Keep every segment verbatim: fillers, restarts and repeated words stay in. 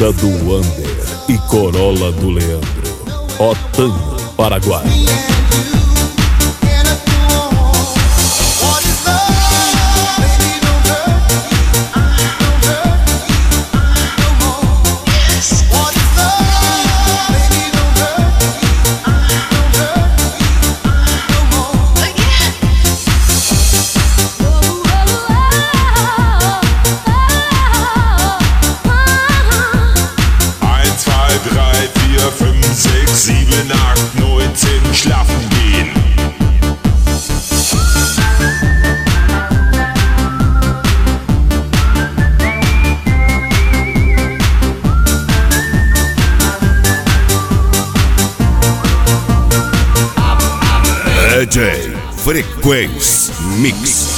Honda do Wander e Corolla do Leandro. Otanho, Paraguai. sechs, sieben, acht, neun, zehn, schlafen gehen. D J Frequência Mix.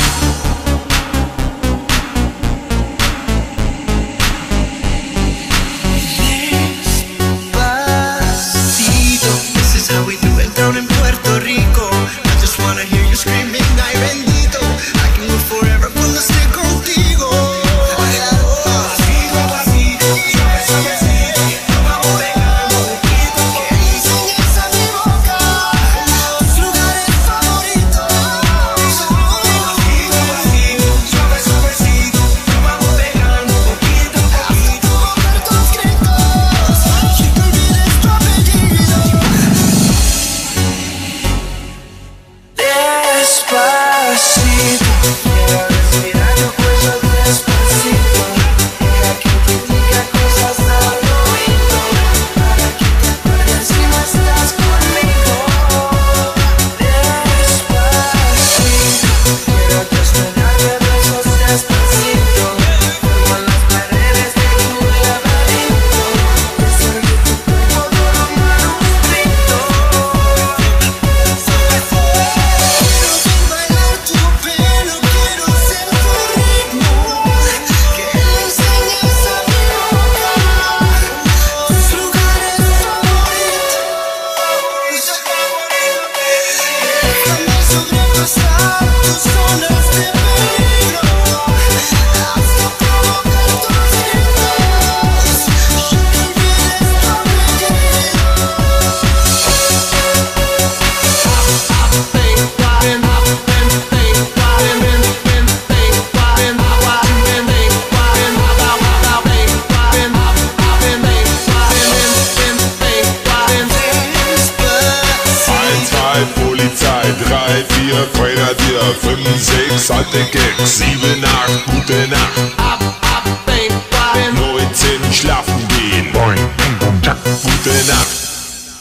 drei, vier, Grenadier, fünf, sechs, alte Gags, sieben, acht, gute Nacht, neunzehn, schlafen gehen, gute Nacht.